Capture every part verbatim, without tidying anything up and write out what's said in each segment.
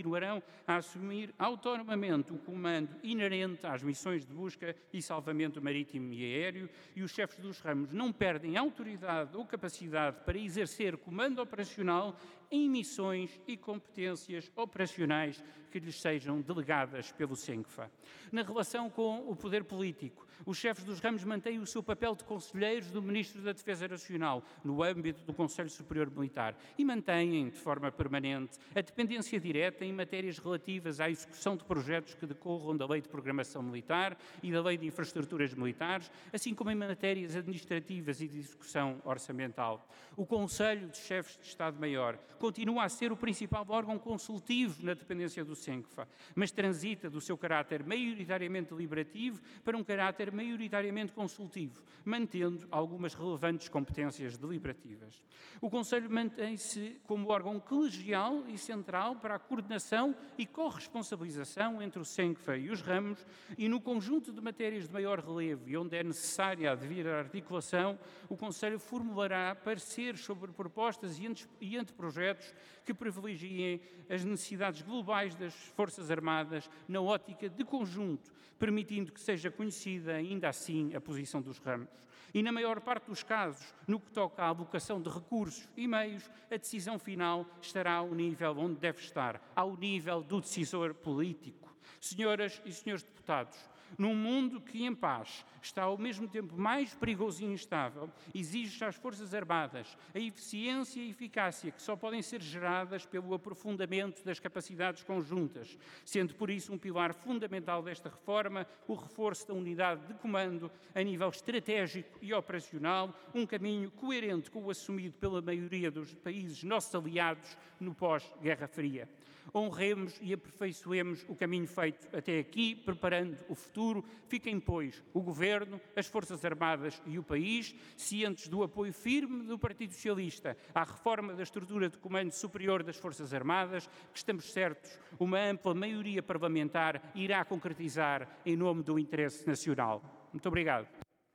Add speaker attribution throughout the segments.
Speaker 1: continuarão a assumir autonomamente o comando inerente às missões de busca e salvamento marítimo e aéreo, e os chefes dos ramos não perdem autoridade ou capacidade para exercer comando operacional em missões e competências operacionais que lhes sejam delegadas pelo SENCFA. Na relação com o poder político, os chefes dos ramos mantêm o seu papel de conselheiros do Ministro da Defesa Nacional no âmbito do Conselho Superior Militar e mantêm, de forma permanente, a dependência direta em matérias relativas à execução de projetos que decorram da Lei de Programação Militar e da Lei de Infraestruturas Militares, assim como em matérias administrativas e de execução orçamental. O Conselho de Chefes de Estado-Maior continua a ser o principal órgão consultivo na dependência do SENCFA, mas transita do seu caráter maioritariamente deliberativo para um caráter maioritariamente consultivo, mantendo algumas relevantes competências deliberativas. O Conselho mantém-se como órgão colegial e central para a coordenação e corresponsabilização entre o SENCFA e os ramos, e no conjunto de matérias de maior relevo e onde é necessária a devida articulação, o Conselho formulará pareceres sobre propostas e anteprojetos que privilegiem as necessidades globais das Forças Armadas na ótica de conjunto, permitindo que seja conhecida ainda assim a posição dos ramos. E na maior parte dos casos, no que toca à alocação de recursos e meios, a decisão final estará ao nível onde deve estar, ao nível do decisor político. Senhoras e senhores deputados, num mundo que, em paz, está ao mesmo tempo mais perigoso e instável, exige às Forças Armadas a eficiência e eficácia que só podem ser geradas pelo aprofundamento das capacidades conjuntas, sendo por isso um pilar fundamental desta reforma o reforço da unidade de comando a nível estratégico e operacional, um caminho coerente com o assumido pela maioria dos países nossos aliados no pós-Guerra Fria. Honremos e aperfeiçoemos o caminho feito até aqui, preparando o futuro. Fiquem, pois, o Governo, as Forças Armadas e o país, cientes do apoio firme do Partido Socialista à reforma da estrutura de comando superior das Forças Armadas, que estamos certos, uma ampla maioria parlamentar irá concretizar em nome do interesse nacional. Muito obrigado.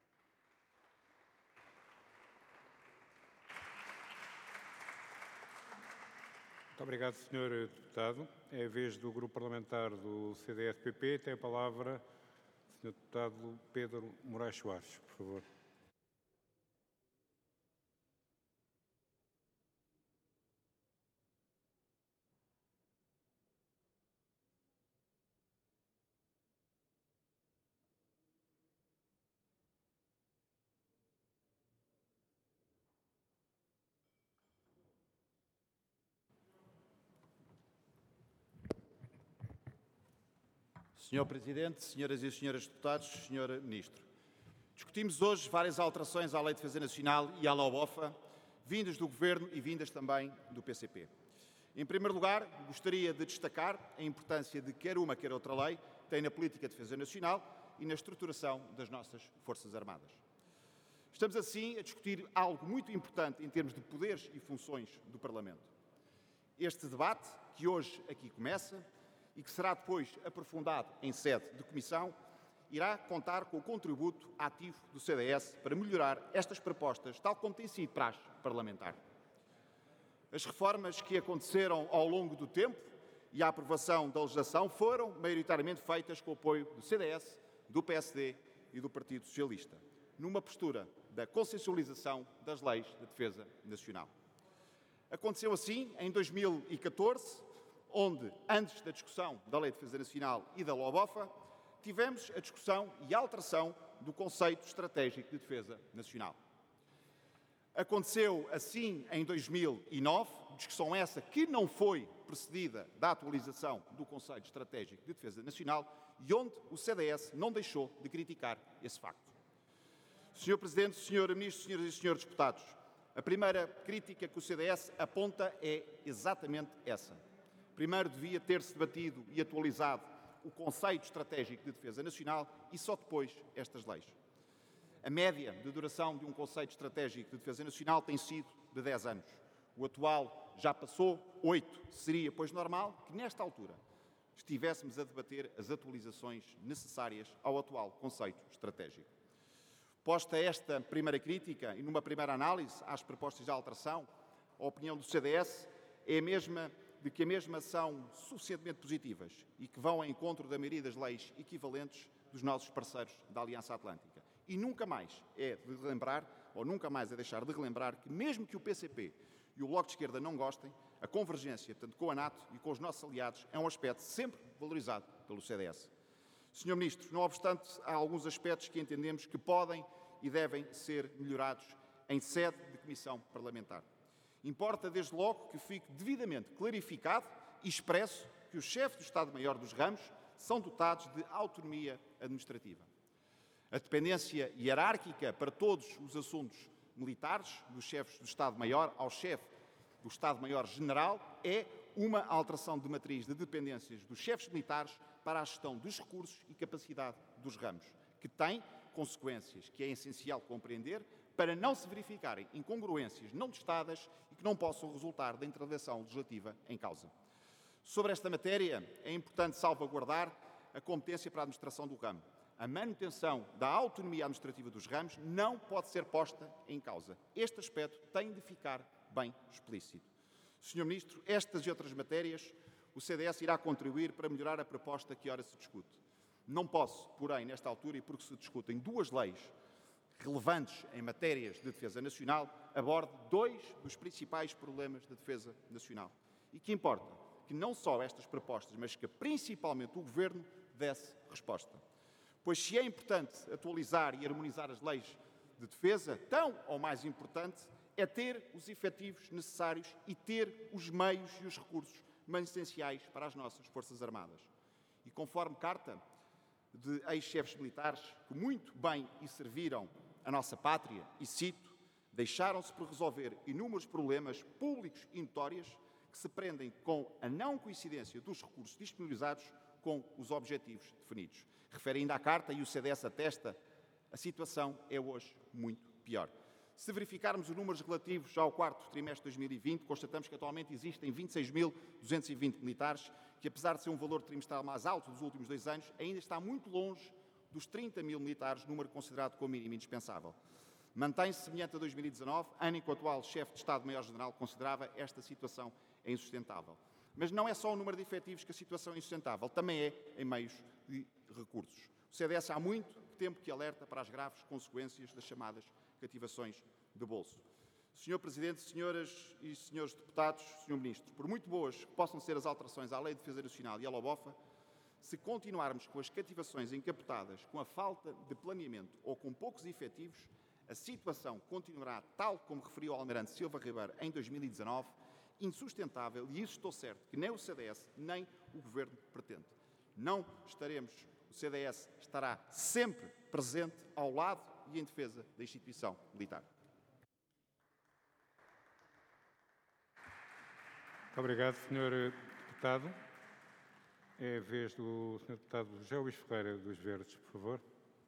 Speaker 2: Muito obrigado, senhor Deputado. É a vez do Grupo Parlamentar do C D S P P. Tem a palavra o senhor Deputado Pedro Moraes Soares, por favor.
Speaker 3: senhor Presidente, senhoras e senhores deputados, senhor Ministro, discutimos hoje várias alterações à Lei de Defesa Nacional e à LOBOFA, vindas do Governo e vindas também do P C P. Em primeiro lugar, gostaria de destacar a importância de quer uma, quer outra lei tem na política de defesa nacional e na estruturação das nossas Forças Armadas. Estamos, assim, a discutir algo muito importante em termos de poderes e funções do Parlamento. Este debate, que hoje aqui começa, e que será depois aprofundado em sede de comissão, irá contar com o contributo ativo do C D S para melhorar estas propostas, tal como tem sido praxe parlamentar. As reformas que aconteceram ao longo do tempo e a aprovação da legislação foram maioritariamente feitas com o apoio do C D S, do P S D e do Partido Socialista, numa postura da consensualização das leis de defesa nacional. Aconteceu assim em dois mil e catorze, onde, antes da discussão da Lei de Defesa Nacional e da LOBOFA, tivemos a discussão e a alteração do conceito estratégico de defesa nacional. Aconteceu assim em dois mil e nove, discussão essa que não foi precedida da atualização do conceito estratégico de defesa nacional e onde o C D S não deixou de criticar esse facto. senhor Presidente, senhor Ministro, senhoras e senhores deputados, a primeira crítica que o C D S aponta é exatamente essa. Primeiro devia ter-se debatido e atualizado o conceito estratégico de defesa nacional e só depois estas leis. A média de duração de um conceito estratégico de defesa nacional tem sido de dez anos. O atual já passou oito. Seria, pois, normal que, nesta altura, estivéssemos a debater as atualizações necessárias ao atual conceito estratégico. Posta esta primeira crítica e numa primeira análise às propostas de alteração, a opinião do C D S é a mesma de que a mesma são suficientemente positivas e que vão ao encontro da maioria das leis equivalentes dos nossos parceiros da Aliança Atlântica. E nunca mais é de relembrar, ou nunca mais é deixar de relembrar, que mesmo que o P C P e o Bloco de Esquerda não gostem, a convergência, tanto com a NATO e com os nossos aliados, é um aspecto sempre valorizado pelo C D S. senhor Ministro, não obstante, há alguns aspectos que entendemos que podem e devem ser melhorados em sede de Comissão Parlamentar. Importa, desde logo, que fique devidamente clarificado e expresso que os chefes do Estado-Maior dos ramos são dotados de autonomia administrativa. A dependência hierárquica para todos os assuntos militares, dos chefes do Estado-Maior ao chefe do Estado-Maior-General, é uma alteração de matriz de dependências dos chefes militares para a gestão dos recursos e capacidade dos ramos, que tem consequências que é essencial compreender para não se verificarem incongruências não testadas e que não possam resultar da intervenção legislativa em causa. Sobre esta matéria, é importante salvaguardar a competência para a administração do ramo. A manutenção da autonomia administrativa dos ramos não pode ser posta em causa. Este aspecto tem de ficar bem explícito. senhor Ministro, estas e outras matérias, o C D S irá contribuir para melhorar a proposta que ora se discute. Não posso, porém, nesta altura, e porque se discutem duas leis relevantes em matérias de defesa nacional, aborde dois dos principais problemas da defesa nacional. E que importa que não só estas propostas, mas que principalmente o Governo desse resposta. Pois se é importante atualizar e harmonizar as leis de defesa, tão ou mais importante é ter os efetivos necessários e ter os meios e os recursos mais essenciais para as nossas Forças Armadas. E conforme carta de ex-chefes militares que muito bem e serviram a nossa pátria, e cito, deixaram-se por resolver inúmeros problemas públicos e notórios que se prendem com a não coincidência dos recursos disponibilizados com os objetivos definidos. Refere ainda à carta e o C D S atesta, a situação é hoje muito pior. Se verificarmos os números relativos ao quarto trimestre de dois mil e vinte, constatamos que atualmente existem vinte e seis mil duzentos e vinte militares, que apesar de ser um valor trimestral mais alto dos últimos dois anos, ainda está muito longe dos trinta mil militares, número considerado como mínimo indispensável. Mantém-se semelhante a dois mil e dezanove, ano em que o atual chefe de Estado-Maior-General considerava esta situação insustentável. Mas não é só o número de efetivos que a situação é insustentável, também é em meios de recursos. O C D S há muito tempo que alerta para as graves consequências das chamadas cativações de bolso. senhor Presidente, senhoras e senhores deputados, senhor Ministro, por muito boas que possam ser as alterações à Lei de Defesa Nacional e à LOBOFA, se continuarmos com as cativações encapotadas, com a falta de planeamento ou com poucos efetivos, a situação continuará, tal como referiu o Almirante Silva Ribeiro em dois mil e dezanove, insustentável, e isso estou certo que nem o C D S nem o Governo pretende. Não estaremos, o C D S estará sempre presente ao lado e em defesa da instituição militar.
Speaker 2: Muito obrigado, senhor Deputado. É a vez do senhor Deputado José Luís Ferreira, dos Verdes, por favor.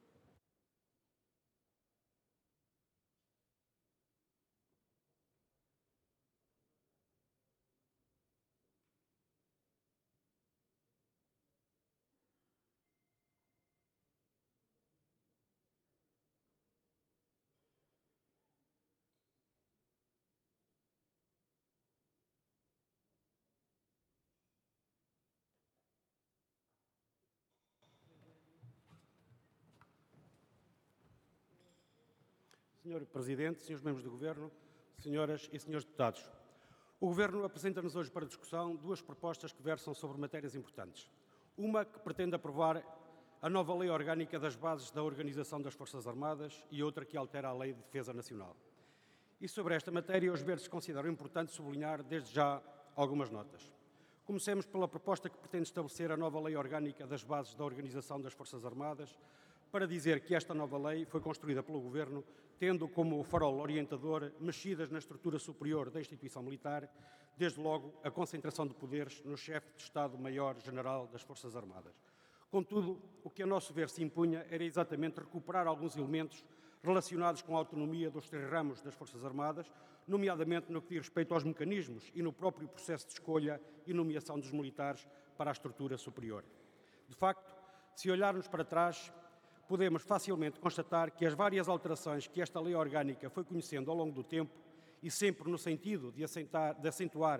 Speaker 4: senhor Presidente, senhores membros do Governo, senhoras e senhores deputados. O Governo apresenta-nos hoje para discussão duas propostas que versam sobre matérias importantes. Uma que pretende aprovar a nova Lei Orgânica das Bases da Organização das Forças Armadas e outra que altera a Lei de Defesa Nacional. E sobre esta matéria, os Verdes consideram importante sublinhar desde já algumas notas. Comecemos pela proposta que pretende estabelecer a nova Lei Orgânica das Bases da Organização das Forças Armadas, para dizer que esta nova lei foi construída pelo Governo, tendo como farol orientador mexidas na estrutura superior da instituição militar, desde logo a concentração de poderes no chefe de Estado-Maior-General das Forças Armadas. Contudo, o que a nosso ver se impunha era exatamente recuperar alguns elementos relacionados com a autonomia dos três ramos das Forças Armadas, nomeadamente no que diz respeito aos mecanismos e no próprio processo de escolha e nomeação dos militares para a estrutura superior. De facto, se olharmos para trás, podemos facilmente constatar que as várias alterações que esta lei orgânica foi conhecendo ao longo do tempo, e sempre no sentido de, assentar, de acentuar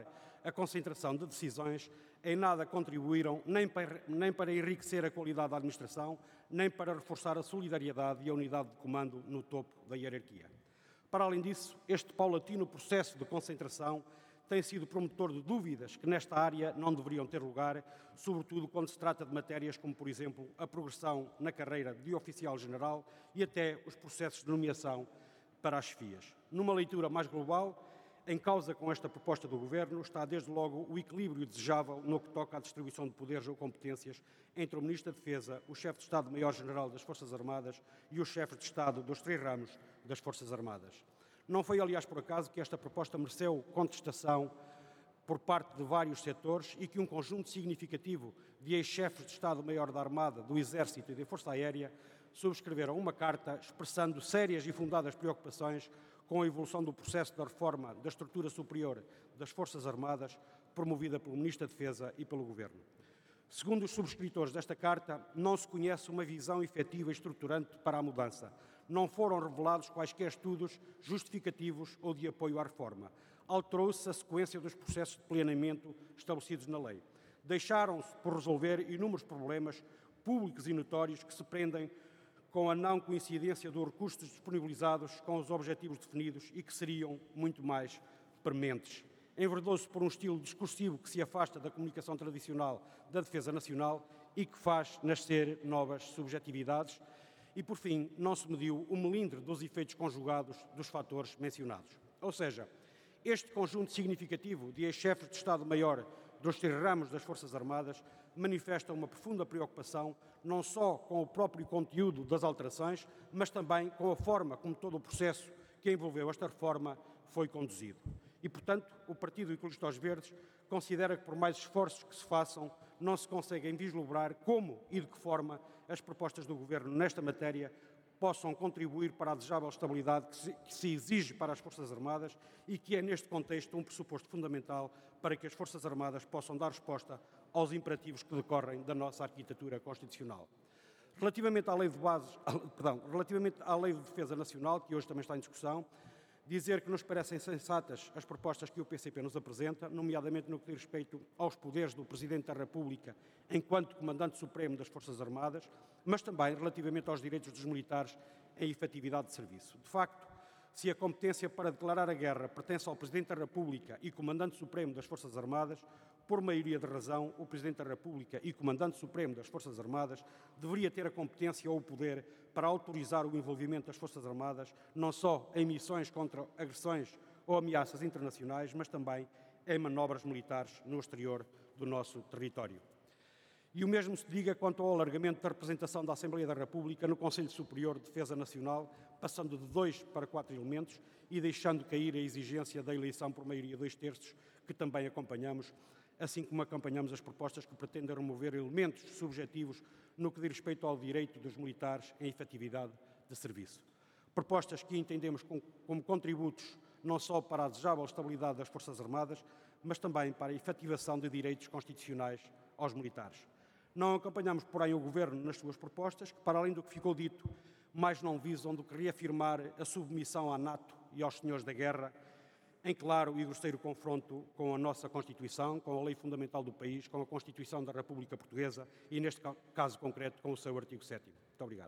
Speaker 4: a concentração de decisões em nada contribuíram nem para, nem para enriquecer a qualidade da administração, nem para reforçar a solidariedade e a unidade de comando no topo da hierarquia. Para além disso, este paulatino processo de concentração tem sido promotor de dúvidas que nesta área não deveriam ter lugar, sobretudo quando se trata de matérias como, por exemplo, a progressão na carreira de oficial-general e até os processos de nomeação para as chefias. Numa leitura mais global, em causa com esta proposta do Governo está, desde logo, o equilíbrio desejável no que toca à distribuição de poderes ou competências entre o Ministro da Defesa, o Chefe de Estado-Maior-General das Forças Armadas e os chefes de Estado dos três ramos das Forças Armadas. Não foi, aliás, por acaso que esta proposta mereceu contestação por parte de vários setores e que um conjunto significativo de ex-chefes de Estado-Maior da Armada, do Exército e da Força Aérea subscreveram uma carta expressando sérias e fundadas preocupações com a evolução do processo da reforma da estrutura superior das Forças Armadas, promovida pelo Ministro da Defesa e pelo Governo. Segundo os subscritores desta carta, não se conhece uma visão efetiva e estruturante para a mudança. Não foram revelados quaisquer estudos justificativos ou de apoio à reforma. Alterou-se a sequência dos processos de planeamento estabelecidos na lei. Deixaram-se por resolver inúmeros problemas públicos e notórios que se prendem com a não coincidência dos recursos disponibilizados com os objetivos definidos e que seriam muito mais prementes. Enverdou-se por um estilo discursivo que se afasta da comunicação tradicional da defesa nacional e que faz nascer novas subjetividades. E, por fim, não se mediu o melindre dos efeitos conjugados dos fatores mencionados. Ou seja, este conjunto significativo de ex-chefes de Estado-Maior dos três ramos das Forças Armadas manifesta uma profunda preocupação não só com o próprio conteúdo das alterações, mas também com a forma como todo o processo que envolveu esta reforma foi conduzido. E, portanto, o Partido Ecologista aos Verdes considera que, por mais esforços que se façam, não se conseguem vislumbrar como e de que forma as propostas do Governo nesta matéria possam contribuir para a desejável estabilidade que se, que se exige para as Forças Armadas e que é, neste contexto, um pressuposto fundamental para que as Forças Armadas possam dar resposta aos imperativos que decorrem da nossa arquitetura constitucional. Relativamente à Lei de Bases, perdão, relativamente à Lei de Defesa Nacional, que hoje também está em discussão, dizer que nos parecem sensatas as propostas que o P C P nos apresenta, nomeadamente no que diz respeito aos poderes do Presidente da República enquanto Comandante Supremo das Forças Armadas, mas também relativamente aos direitos dos militares em efetividade de serviço. De facto, se a competência para declarar a guerra pertence ao Presidente da República e Comandante Supremo das Forças Armadas, por maioria de razão, o Presidente da República e Comandante Supremo das Forças Armadas deveria ter a competência ou o poder para autorizar o envolvimento das Forças Armadas não só em missões contra agressões ou ameaças internacionais, mas também em manobras militares no exterior do nosso território. E o mesmo se diga quanto ao alargamento da representação da Assembleia da República no Conselho Superior de Defesa Nacional, passando de dois para quatro elementos e deixando cair a exigência da eleição por maioria de dois terços, que também acompanhamos, assim como acompanhamos as propostas que pretendem remover elementos subjetivos no que diz respeito ao direito dos militares em efetividade de serviço. Propostas que entendemos como contributos não só para a desejável estabilidade das Forças Armadas, mas também para a efetivação de direitos constitucionais aos militares. Não acompanhamos, porém, o Governo nas suas propostas, que, para além do que ficou dito, mais não visam do que reafirmar a submissão à NATO e aos senhores da guerra, em claro e grosseiro confronto com a nossa Constituição, com a lei fundamental do país, com a Constituição da República Portuguesa e, neste caso concreto, com o seu artigo sétimo. Muito obrigado.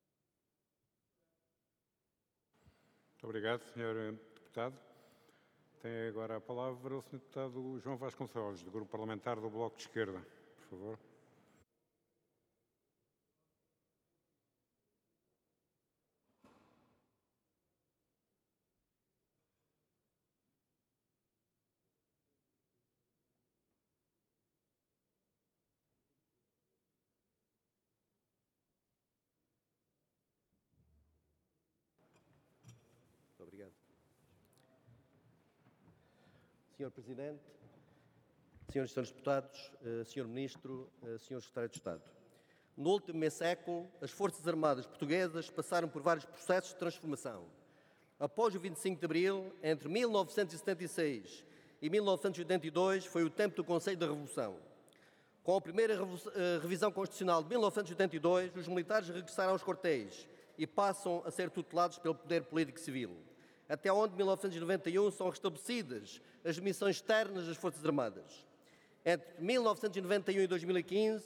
Speaker 2: Muito obrigado, senhor Deputado. Tem agora a palavra o senhor Deputado João Vasconcelos, do Grupo Parlamentar do Bloco de Esquerda. Por favor.
Speaker 5: Obrigado. senhor Presidente, senhores e senhores deputados, senhor Ministro, senhor Secretário de Estado. No último meio século, as Forças Armadas portuguesas passaram por vários processos de transformação. Após o vinte e cinco de Abril, entre mil novecentos e setenta e seis e mil novecentos e oitenta e dois, foi o tempo do Conselho da Revolução. Com a primeira revisão constitucional de mil novecentos e oitenta e dois, os militares regressaram aos quartéis e passam a ser tutelados pelo poder político civil. até onde, em mil novecentos e noventa e um, são restabelecidas as missões externas das Forças Armadas. Entre mil novecentos e noventa e um e dois mil e quinze,